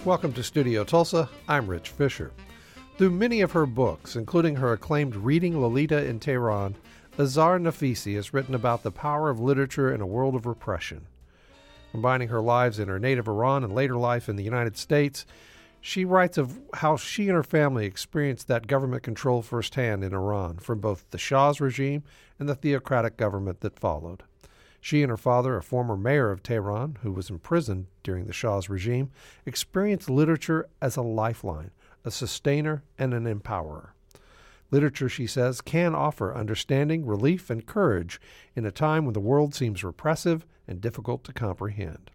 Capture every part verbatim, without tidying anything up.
Welcome to Studio Tulsa. I'm Rich Fisher. Through many of her books, including her acclaimed Reading Lolita in Tehran, Azar Nafisi has written about the power of literature in a world of repression. Combining her lives in her native Iran and later life in the United States, she writes of how she and her family experienced that government control firsthand in Iran from both the Shah's regime and the theocratic government that followed. She and her father, a former mayor of Tehran who was imprisoned during the Shah's regime, experienced literature as a lifeline, a sustainer, and an empowerer. Literature, she says, can offer understanding, relief, and courage in a time when the world seems repressive and difficult to comprehend.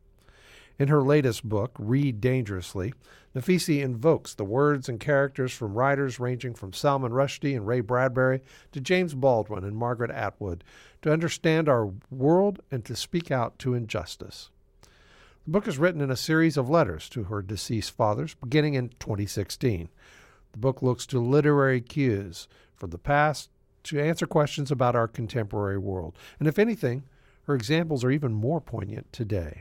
In her latest book, Read Dangerously, Nafisi invokes the words and characters from writers ranging from Salman Rushdie and Ray Bradbury to James Baldwin and Margaret Atwood to understand our world and to speak out to injustice. The book is written in a series of letters to her deceased fathers, beginning in twenty sixteen. The book looks to literary cues from the past to answer questions about our contemporary world. And if anything, her examples are even more poignant today.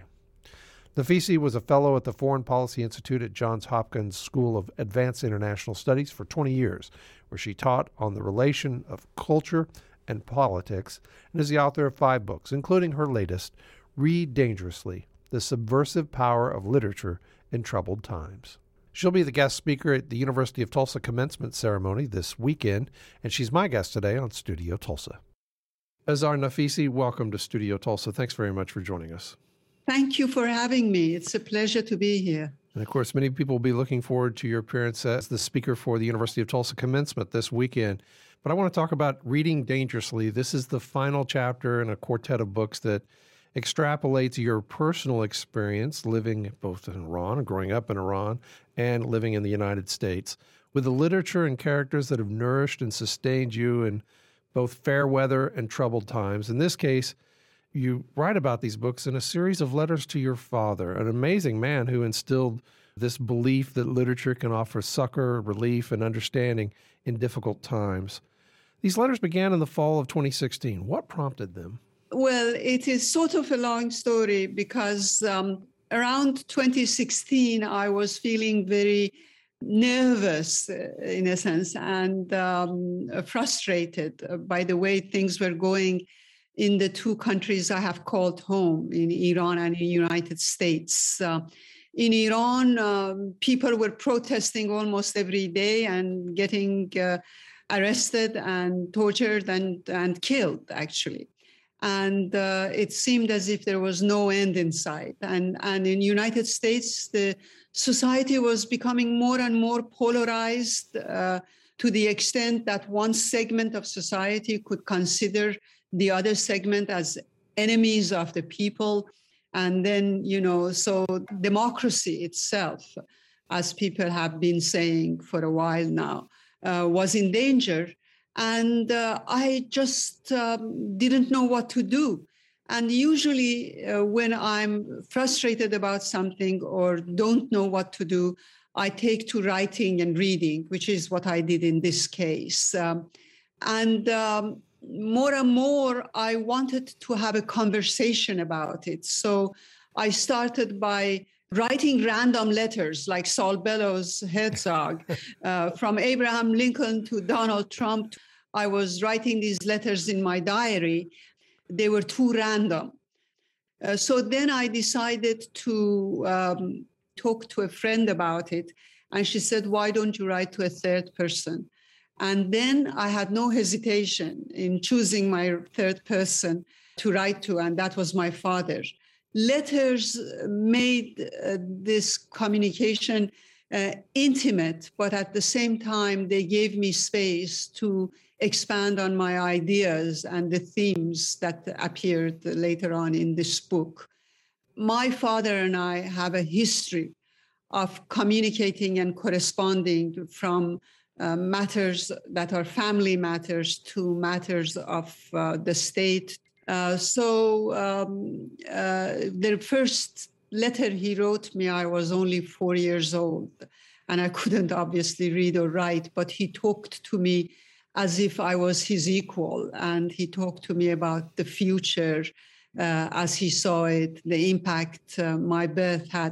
Nafisi was a fellow at the Foreign Policy Institute at Johns Hopkins School of Advanced International Studies for twenty years, where she taught on the relation of culture and politics, and is the author of five books, including her latest, Read Dangerously, The Subversive Power of Literature in Troubled Times. She'll be the guest speaker at the University of Tulsa commencement ceremony this weekend, and she's my guest today on Studio Tulsa. Azar Nafisi, welcome to Studio Tulsa. Thanks very much for joining us. Thank you for having me. It's a pleasure to be here. And of course, many people will be looking forward to your appearance as the speaker for the University of Tulsa commencement this weekend. But I want to talk about Reading Dangerously. This is the final chapter in a quartet of books that extrapolates your personal experience living both in Iran, growing up in Iran, and living in the United States, with the literature and characters that have nourished and sustained you in both fair weather and troubled times. In this case, you write about these books in a series of letters to your father, an amazing man who instilled this belief that literature can offer succor, relief, and understanding in difficult times. These letters began in the fall of twenty sixteen. What prompted them? Well, it is sort of a long story because um, around twenty sixteen, I was feeling very nervous, uh, in a sense, and um, frustrated by the way things were going in the two countries I have called home, in Iran and in the United States. Uh, in Iran, um, people were protesting almost every day and getting uh, arrested and tortured and, and killed, actually. And uh, it seemed as if there was no end in sight. And, and in the United States, the society was becoming more and more polarized uh, to the extent that one segment of society could consider the other segment as enemies of the people. And then, you know, so democracy itself, as people have been saying for a while now, uh, was in danger. And uh, I just um, didn't know what to do. And usually uh, when I'm frustrated about something or don't know what to do, I take to writing and reading, which is what I did in this case. Um, and um, more and more, I wanted to have a conversation about it. So I started by writing random letters like Saul Bellows Herzog, uh, from Abraham Lincoln to Donald Trump. I was writing these letters in my diary. They were too random. Uh, so then I decided to um, talk to a friend about it. And she said, why don't you write to a third person? And then I had no hesitation in choosing my third person to write to, and that was my father. Letters made uh, this communication uh, intimate, but at the same time, they gave me space to expand on my ideas and the themes that appeared later on in this book. My father and I have a history of communicating and corresponding from uh, matters that are family matters to matters of uh, the state. Uh, so um, uh, the first letter he wrote me, I was only four years old, and I couldn't obviously read or write, but he talked to me as if I was his equal, and he talked to me about the future uh, as he saw it, the impact uh, my birth had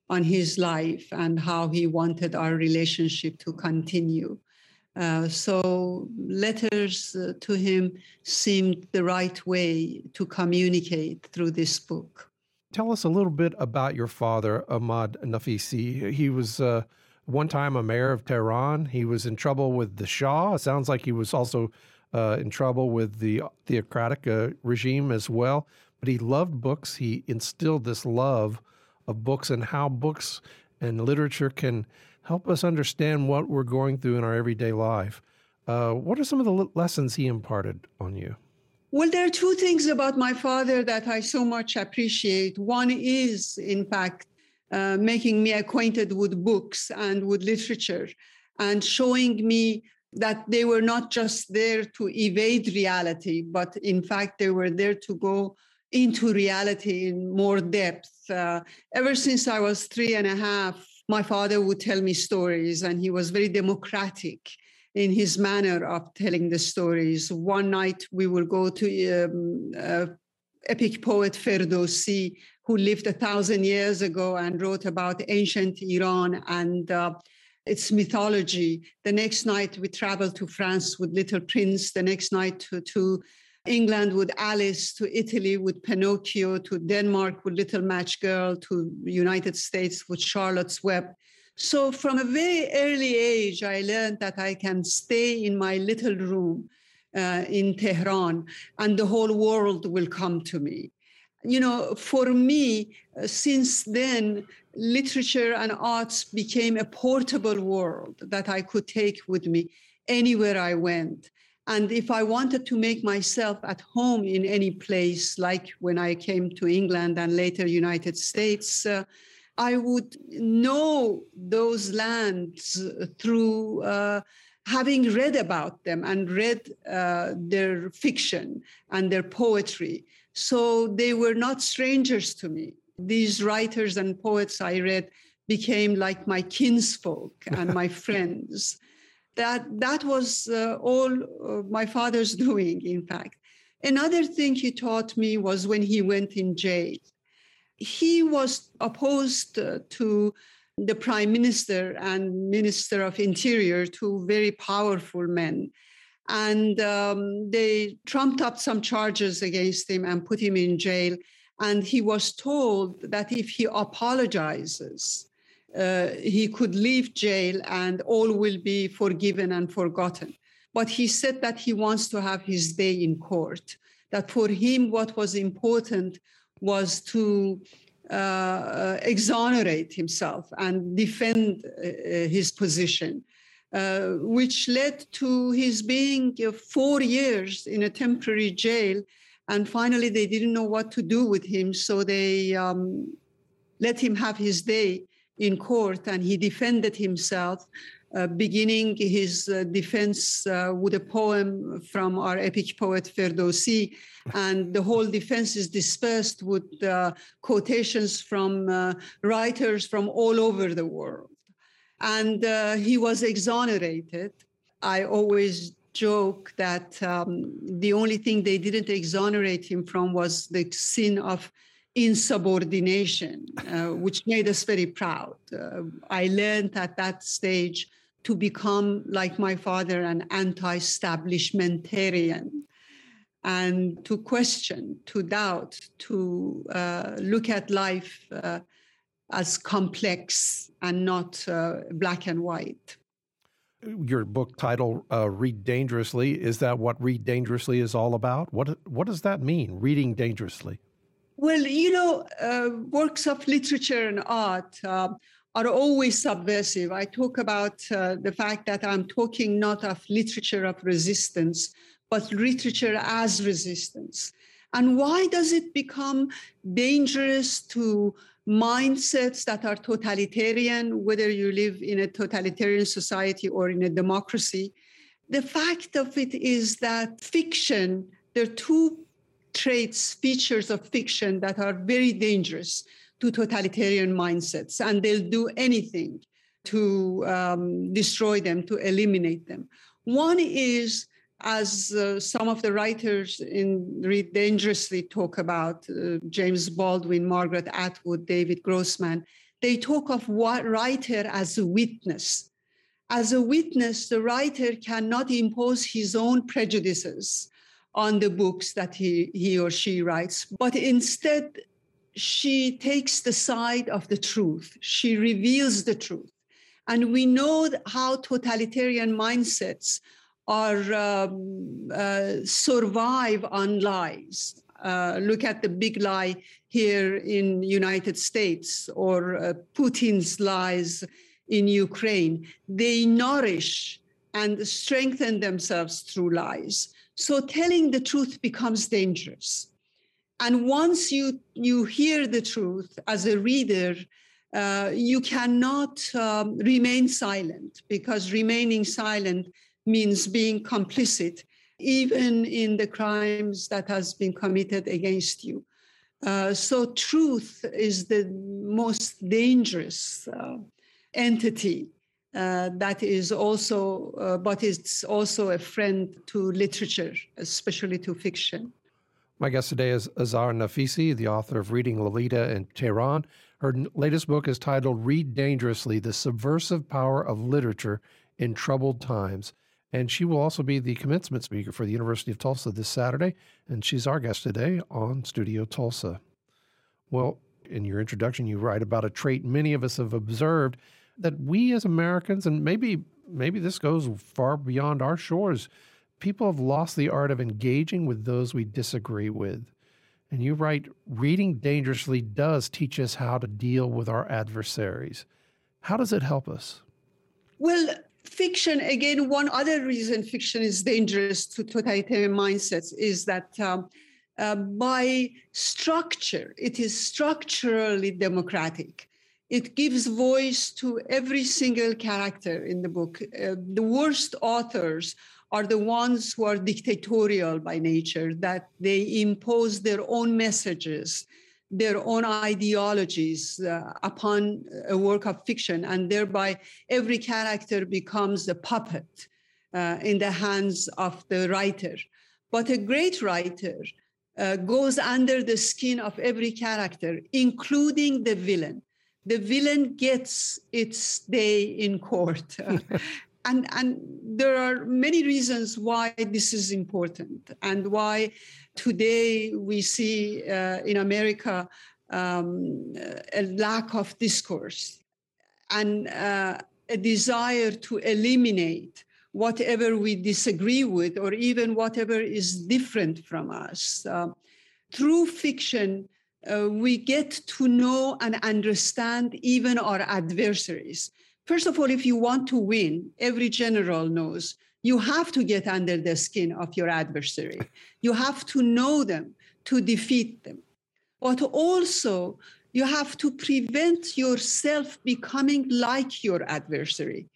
on his life and how he wanted our relationship to continue. Uh, so letters uh, to him seemed the right way to communicate through this book. Tell us a little bit about your father, Ahmad Nafisi. He was uh, one time a mayor of Tehran. He was in trouble with the Shah. It sounds like he was also uh, in trouble with the theocratic uh, regime as well. But he loved books. He instilled this love of books and how books and literature can help us understand what we're going through in our everyday life. Uh, what are some of the lessons he imparted on you? Well, there are two things about my father that I so much appreciate. One is, in fact, uh, making me acquainted with books and with literature and showing me that they were not just there to evade reality, but in fact, they were there to go into reality in more depth. Uh, ever since I was three and a half, my father would tell me stories, and he was very democratic in his manner of telling the stories. One night we will go to um, uh, epic poet Ferdowsi, who lived a thousand years ago and wrote about ancient Iran and uh, its mythology. The next night we traveled to France with Little Prince. The next night to, to England with Alice, to Italy with Pinocchio, to Denmark with Little Match Girl, to United States with Charlotte's Web. So from a very early age, I learned that I can stay in my little room uh, in Tehran and the whole world will come to me. You know, for me, uh, since then, literature and arts became a portable world that I could take with me anywhere I went. And if I wanted to make myself at home in any place, like when I came to England and later United States, uh, I would know those lands through uh, having read about them and read uh, their fiction and their poetry. So they were not strangers to me. These writers and poets I read became like my kinsfolk and my friends. That, that was uh, all uh, my father's doing, in fact. Another thing he taught me was when he went in jail. He was opposed uh, to the prime minister and minister of interior, two very powerful men. And um, they trumped up some charges against him and put him in jail. And he was told that if he apologizes, uh, he could leave jail and all will be forgiven and forgotten. But he said that he wants to have his day in court, that for him what was important was to uh, exonerate himself and defend uh, his position, uh, which led to his being uh, four years in a temporary jail. And finally, they didn't know what to do with him, so they um, let him have his day in court, and he defended himself, uh, beginning his uh, defense uh, with a poem from our epic poet Ferdowsi. And the whole defense is dispersed with uh, quotations from uh, writers from all over the world. And uh, he was exonerated. I always joke that um, the only thing they didn't exonerate him from was the sin of insubordination, uh, which made us very proud. Uh, I learned at that stage to become, like my father, an anti-establishmentarian, and to question, to doubt, to uh, look at life uh, as complex and not uh, black and white. Your book title, uh, Read Dangerously, is that what Read Dangerously is all about? What, what does that mean, reading dangerously? Well, you know, uh, works of literature and art uh, are always subversive. I talk about uh, the fact that I'm talking not of literature of resistance, but literature as resistance. And why does it become dangerous to mindsets that are totalitarian, whether you live in a totalitarian society or in a democracy? The fact of it is that fiction, there are two traits, features of fiction that are very dangerous to totalitarian mindsets, and they'll do anything to um, destroy them, to eliminate them. One is, as uh, some of the writers in Read Dangerously talk about, uh, James Baldwin, Margaret Atwood, David Grossman, they talk of what writer as a witness. As a witness, the writer cannot impose his own prejudices on the books that he, he or she writes, but instead she takes the side of the truth. She reveals the truth. And we know how totalitarian mindsets are um, uh, survive on lies. Uh, look at the big lie here in the United States, or uh, Putin's lies in Ukraine. They nourish and strengthen themselves through lies. So telling the truth becomes dangerous. And once you, you hear the truth as a reader, uh, you cannot um, remain silent, because remaining silent means being complicit, even in the crimes that has been committed against you. Uh, so truth is the most dangerous uh, entity uh, that is also, uh, but it's also a friend to literature, especially to fiction. My guest today is Azar Nafisi, the author of Reading Lolita in Tehran. Her latest book is titled Read Dangerously, The Subversive Power of Literature in Troubled Times. And she will also be the commencement speaker for the University of Tulsa this Saturday, and she's our guest today on Studio Tulsa. Well, in your introduction, you write about a trait many of us have observed, that we as Americans, and maybe maybe this goes far beyond our shores, people have lost the art of engaging with those we disagree with. And you write, reading dangerously does teach us how to deal with our adversaries. How does it help us? Well, fiction, again, one other reason fiction is dangerous to totalitarian mindsets is that um, uh, by structure, it is structurally democratic. It gives voice to every single character in the book. Uh, the worst authors are the ones who are dictatorial by nature, that they impose their own messages, their own ideologies uh, upon a work of fiction, and thereby every character becomes a puppet uh, in the hands of the writer. But a great writer uh, goes under the skin of every character, including the villain. The villain gets its day in court. And, and there are many reasons why this is important, and why today we see uh, in America um, a lack of discourse and uh, a desire to eliminate whatever we disagree with, or even whatever is different from us. Uh, through fiction, uh, we get to know and understand even our adversaries. First of all, if you want to win, every general knows you have to get under the skin of your adversary. You have to know them to defeat them. But also, you have to prevent yourself becoming like your adversary.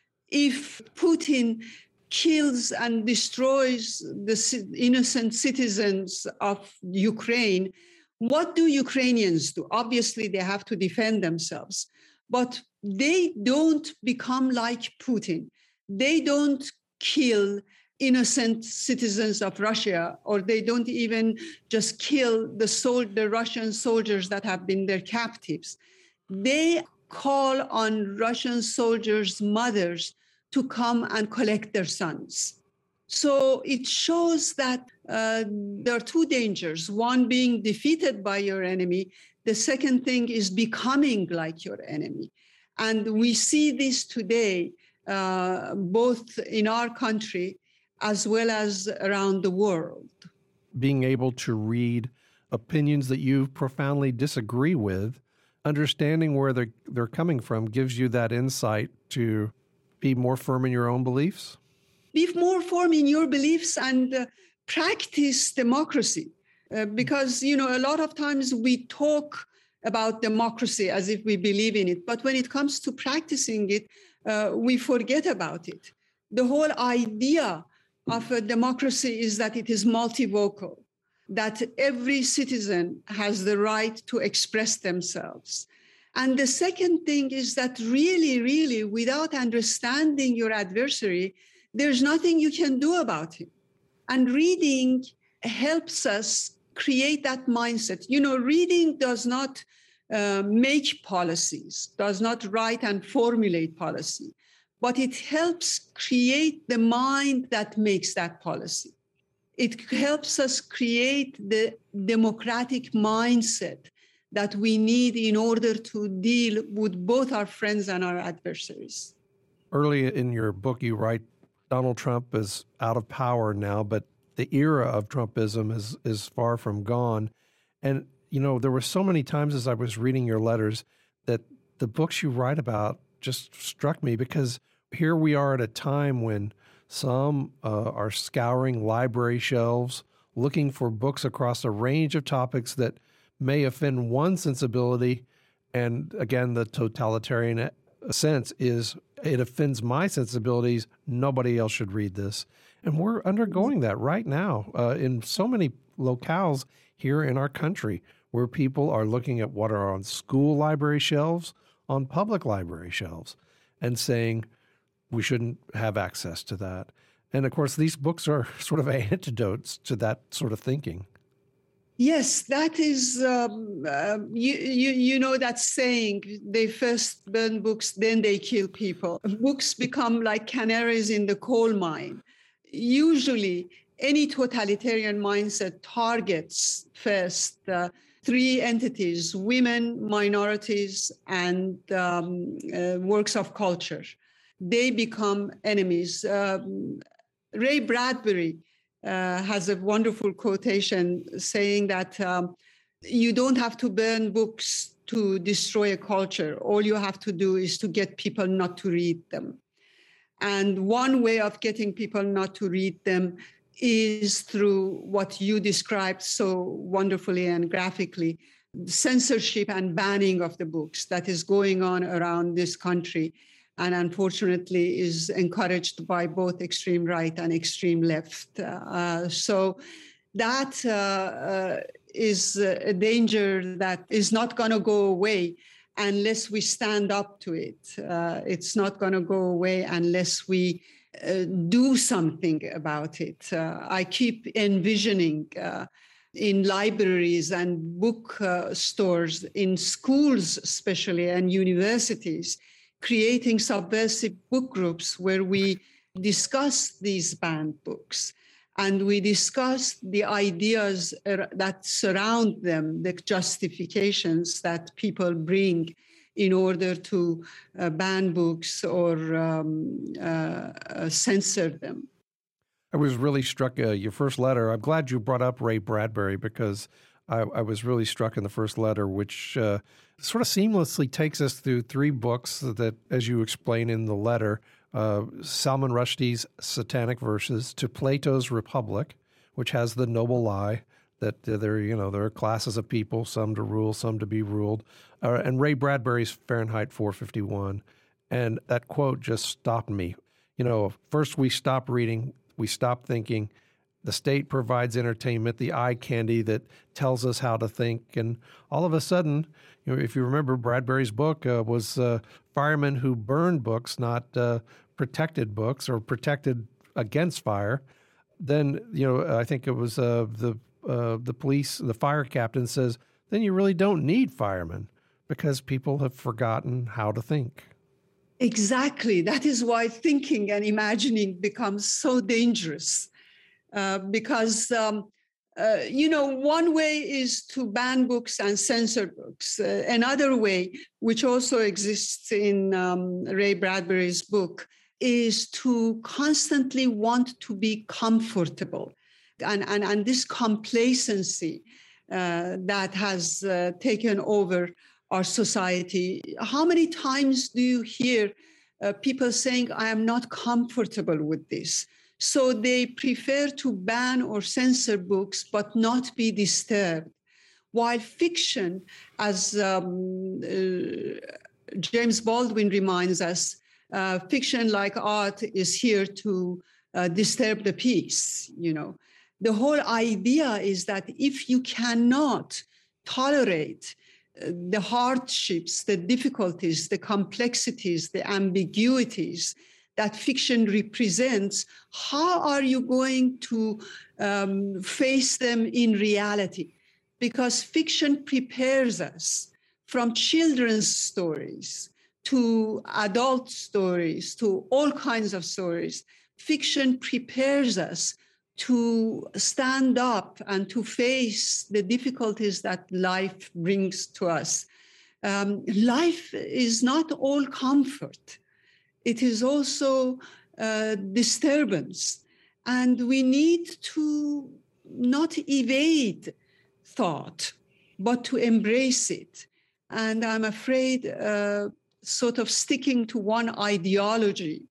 If Putin kills and destroys the innocent citizens of Ukraine, what do Ukrainians do? Obviously, they have to defend themselves. But they don't become like Putin. They don't kill innocent citizens of Russia, or they don't even just kill the, sol- the Russian soldiers that have been their captives. They call on Russian soldiers' mothers to come and collect their sons. So it shows that uh, there are two dangers, one being defeated by your enemy. The second thing is becoming like your enemy. And we see this today, uh, both in our country as well as around the world. Being able to read opinions that you profoundly disagree with, understanding where they're, they're coming from, gives you that insight to be more firm in your own beliefs? Be more firm in your beliefs and uh, practice democracy. Uh, because, you know, a lot of times we talk about democracy as if we believe in it. But when it comes to practicing it, uh, we forget about it. The whole idea of a democracy is that it is multivocal, that every citizen has the right to express themselves. And the second thing is that really, really, without understanding your adversary, there's nothing you can do about him. And reading helps us create that mindset. You know, reading does not uh, make policies, does not write and formulate policy, but it helps create the mind that makes that policy. It helps us create the democratic mindset that we need in order to deal with both our friends and our adversaries. Early in your book, you write Donald Trump is out of power now, but the era of Trumpism is is far from gone. And, you know, there were so many times as I was reading your letters that the books you write about just struck me, because here we are at a time when some uh, are scouring library shelves, looking for books across a range of topics that may offend one sensibility. And again, the totalitarian sense is it offends my sensibilities. Nobody else should read this. And we're undergoing that right now uh, in so many locales here in our country, where people are looking at what are on school library shelves, on public library shelves, and saying we shouldn't have access to that. And of course, these books are sort of antidotes to that sort of thinking. Yes, that is, um, uh, you, you, you know that saying, they first burn books, then they kill people. Books become like canaries in the coal mine. Usually, any totalitarian mindset targets first uh, three entities: women, minorities, and um, uh, works of culture. They become enemies. Um, Ray Bradbury uh, has a wonderful quotation saying that um, you don't have to burn books to destroy a culture. All you have to do is to get people not to read them. And one way of getting people not to read them is through what you described so wonderfully and graphically, censorship and banning of the books that is going on around this country, and unfortunately is encouraged by both extreme right and extreme left. Uh, so that uh, uh, is a danger that is not going to go away unless we stand up to it. Uh, it's not going to go away unless we uh, do something about it. Uh, I keep envisioning uh, in libraries and book uh, stores, in schools especially, and universities, creating subversive book groups where we discuss these banned books and we discuss the ideas that surround them, the justifications that people bring in order to uh, ban books or um, uh, uh, censor them. I was really struck, uh, your first letter. I'm glad you brought up Ray Bradbury, because I, I was really struck in the first letter, which uh, sort of seamlessly takes us through three books that, as you explain in the letter, uh, Salman Rushdie's Satanic Verses, to Plato's Republic, which has the noble lie that uh, there, you know, there are classes of people, some to rule, some to be ruled, uh, and Ray Bradbury's Fahrenheit four fifty-one. And that quote just stopped me. You know, first we stop reading, we stop thinking. The state provides entertainment, the eye candy that tells us how to think. And all of a sudden, you know, if you remember, Bradbury's book uh, was uh, firemen who burned books, not uh, protected books or protected against fire. Then, you know, I think it was uh, the uh, the police, the fire captain says, then you really don't need firemen because people have forgotten how to think. Exactly. That is why thinking and imagining becomes so dangerous. Uh, because, um, uh, you know, one way is to ban books and censor books. Uh, another way, which also exists in um, Ray Bradbury's book, is to constantly want to be comfortable. And, and, and this complacency uh, that has uh, taken over our society. How many times do you hear uh, people saying, I am not comfortable with this? So they prefer to ban or censor books, but not be disturbed. While fiction, as um, uh, James Baldwin reminds us, uh, fiction, like art, is here to uh, disturb the peace. You know, the whole idea is that if you cannot tolerate uh, the hardships, the difficulties, the complexities, the ambiguities that fiction represents, how are you going to um, face them in reality? Because fiction prepares us from children's stories to adult stories to all kinds of stories. Fiction prepares us to stand up and to face the difficulties that life brings to us. Um, life is not all comfort. It is also uh, disturbance. And we need to not evade thought, but to embrace it. And I'm afraid uh, sort of sticking to one ideology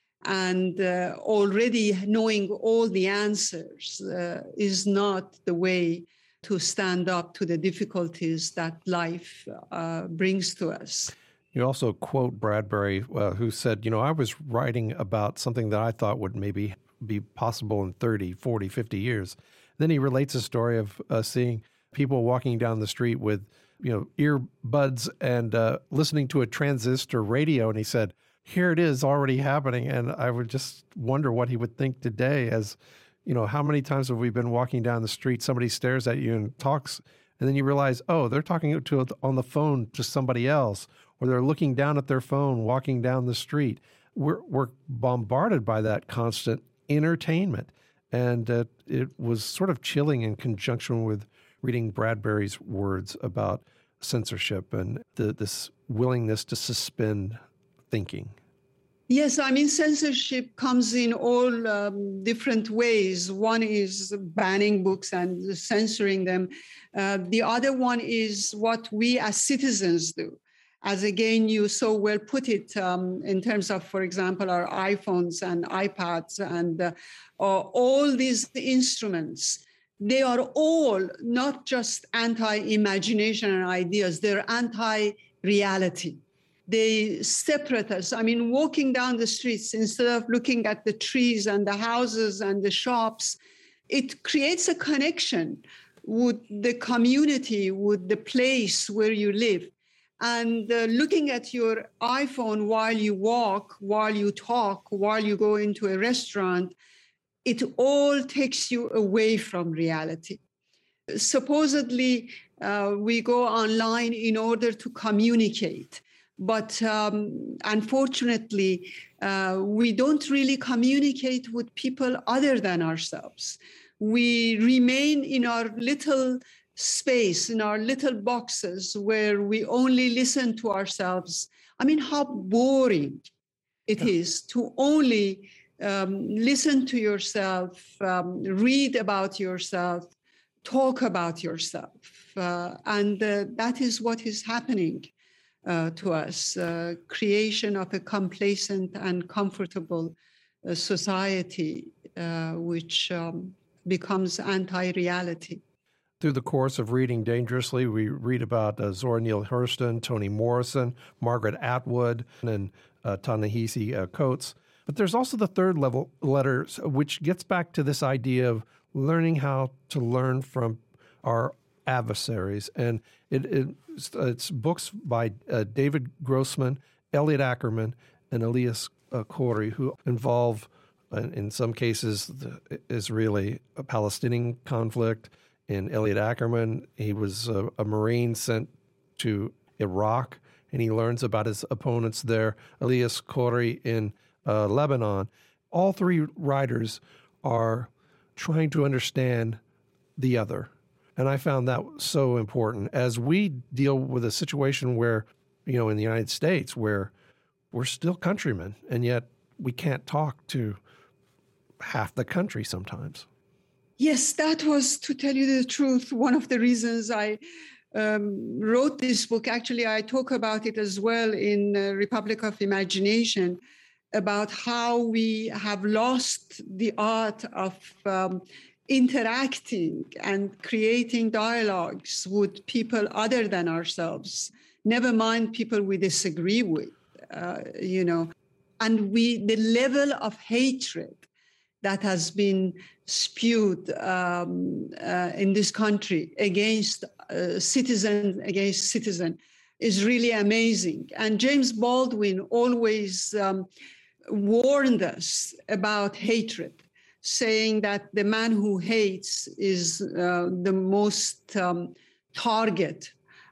and uh, already knowing all the answers uh, is not the way to stand up to the difficulties that life uh, brings to us. You also quote Bradbury, uh, who said, you know, I was writing about something that I thought would maybe be possible in thirty, forty, fifty years. Then he relates a story of uh, seeing people walking down the street with, you know, earbuds and uh, listening to a transistor radio. And he said, here it is already happening. And I would just wonder what he would think today as, you know, how many times have we been walking down the street, somebody stares at you and talks, and then you realize, oh, they're talking to on the phone to somebody else, or they're looking down at their phone, walking down the street. We're, we're bombarded by that constant entertainment. And uh, it was sort of chilling in conjunction with reading Bradbury's words about censorship and the, this willingness to suspend thinking. Yes, I mean, censorship comes in all um, different ways. One is banning books and censoring them. Uh, the other one is what we as citizens do. As again, you so well put it um, in terms of, for example, our iPhones and iPads and uh, all these instruments. They are all not just anti-imagination and ideas, they're anti-reality. They separate us. I mean, walking down the streets, instead of looking at the trees and the houses and the shops, it creates a connection with the community, with the place where you live. And uh, looking at your iPhone while you walk, while you talk, while you go into a restaurant, it all takes you away from reality. Supposedly, uh, we go online in order to communicate. But um, unfortunately, uh, we don't really communicate with people other than ourselves. We remain in our little space, in our little boxes where we only listen to ourselves. I mean, how boring it yeah. is to only um, listen to yourself, um, read about yourself, talk about yourself. Uh, and uh, that is what is happening uh, to us, uh, creation of a complacent and comfortable uh, society, uh, which um, becomes anti-reality. Through the course of reading Dangerously, we read about uh, Zora Neale Hurston, Toni Morrison, Margaret Atwood, and uh, Ta-Nehisi uh, Coates. But there's also the third level letters, which gets back to this idea of learning how to learn from our adversaries. And it, it it's books by uh, David Grossman, Elliot Ackerman, and Elias uh, Khoury, who involve, uh, in some cases, the Israeli-Palestinian conflict. In Elliot Ackerman, he was a, a Marine sent to Iraq, and he learns about his opponents there. Elias Khoury in uh, Lebanon. All three writers are trying to understand the other. And I found that so important as we deal with a situation where, you know, in the United States, where we're still countrymen, and yet we can't talk to half the country sometimes. Yes, that was, to tell you the truth, one of the reasons I um, wrote this book. Actually, I talk about it as well in uh, Republic of Imagination, about how we have lost the art of um, interacting and creating dialogues with people other than ourselves, never mind people we disagree with, uh, you know. And we, the level of hatred that has been spewed um, uh, in this country against uh, citizen against citizen is really amazing. And James Baldwin always um, warned us about hatred, saying that the man who hates is uh, the most um, target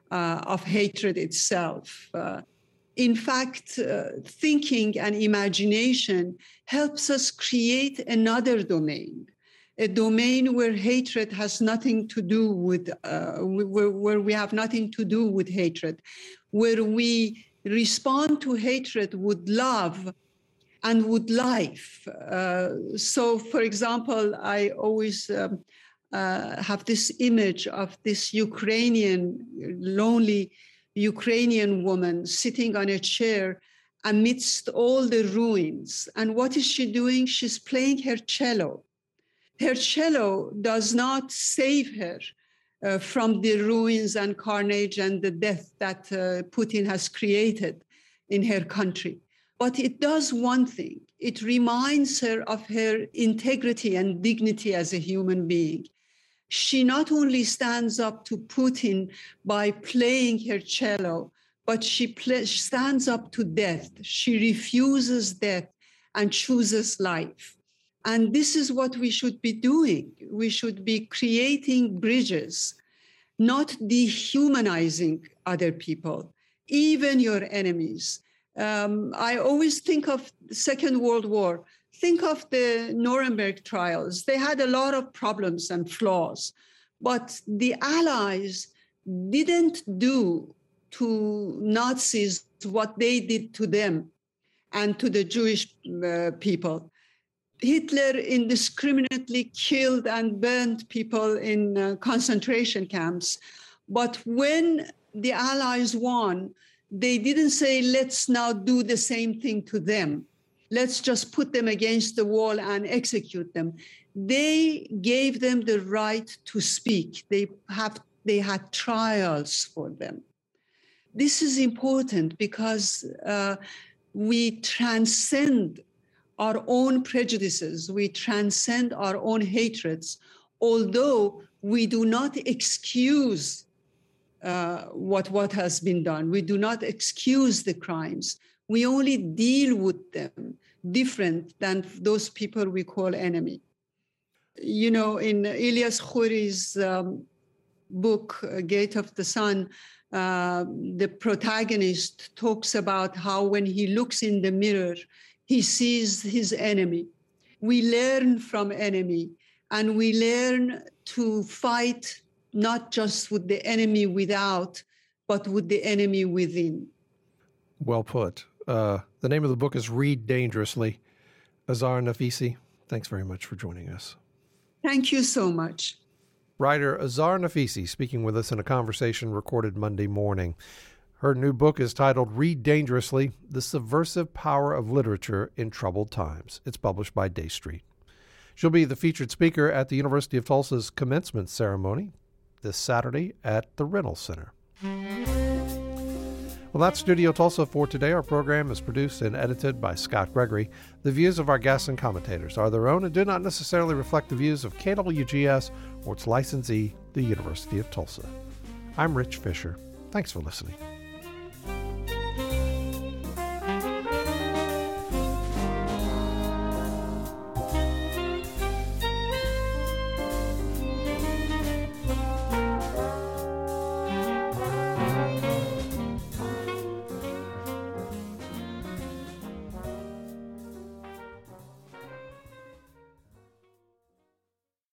uh, of hatred itself. Uh, in fact, uh, thinking and imagination helps us create another domain, a domain where hatred has nothing to do with, uh, where, where we have nothing to do with hatred, where we respond to hatred with love and with life. Uh, so, for example, I always um, uh, have this image of this Ukrainian, lonely Ukrainian woman sitting on a chair amidst all the ruins. And what is she doing? She's playing her cello. Her cello does not save her uh, from the ruins and carnage and the death that uh, Putin has created in her country. But it does one thing. It reminds her of her integrity and dignity as a human being. She not only stands up to Putin by playing her cello, but she play, stands up to death. She refuses death and chooses life. And this is what we should be doing. We should be creating bridges, not dehumanizing other people, even your enemies. Um, I always think of the Second World War. Think of the Nuremberg trials. They had a lot of problems and flaws, but the Allies didn't do to Nazis what they did to them and to the Jewish uh, people. Hitler indiscriminately killed and burned people in uh, concentration camps. But when the Allies won, they didn't say, let's now do the same thing to them. Let's just put them against the wall and execute them. They gave them the right to speak. They have, they had trials for them. This is important because uh, we transcend our own prejudices. We transcend our own hatreds, although we do not excuse uh, what, what has been done. We do not excuse the crimes. We only deal with them different than those people we call enemy. You know, in Ilyas Khouri's um, book, Gate of the Sun, uh, the protagonist talks about how when he looks in the mirror, he sees his enemy. We learn from enemy, and we learn to fight not just with the enemy without, but with the enemy within. Well put. Uh, the name of the book is Read Dangerously. Azar Nafisi, thanks very much for joining us. Thank you so much. Writer Azar Nafisi speaking with us in a conversation recorded Monday morning. Her new book is titled Read Dangerously, The Subversive Power of Literature in Troubled Times. It's published by Day Street. She'll be the featured speaker at the University of Tulsa's commencement ceremony this Saturday at the Reynolds Center. Well, that's Studio Tulsa for today. Our program is produced and edited by Scott Gregory. The views of our guests and commentators are their own and do not necessarily reflect the views of K W G S or its licensee, the University of Tulsa. I'm Rich Fisher. Thanks for listening.